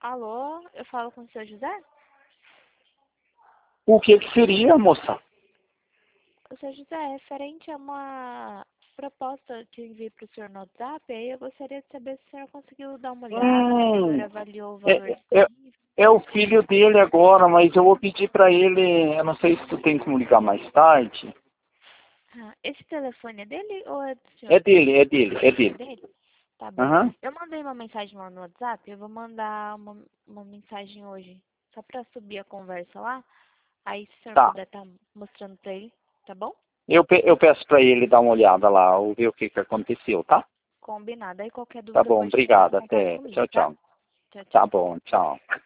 Alô, eu falo com o senhor José? O que seria, moça? O senhor José, referente a uma proposta que eu enviei para o senhor no WhatsApp, aí eu gostaria de saber se o senhor conseguiu dar uma olhada, se o senhor avaliou o valor É, disponível. é o filho dele agora, mas eu vou pedir para ele, eu não sei se tu tem como ligar mais tarde. Ah, esse telefone é dele ou é do É senhor? dele, é dele, é É dele. dele? Tá bom. Aham. Eu mandei uma mensagem lá no WhatsApp, eu vou mandar uma mensagem hoje, só para subir a conversa lá. Aí, se o senhor Tá. puder estar mostrando para ele, tá bom? Eu peço para ele dar uma olhada lá, ou ver o que aconteceu, tá? Combinado. Aí, qualquer Tá dúvida bom, pode entrar em obrigado, contato até. comigo, Tchau, tá? tchau. Tchau, Tá tchau. bom, tchau.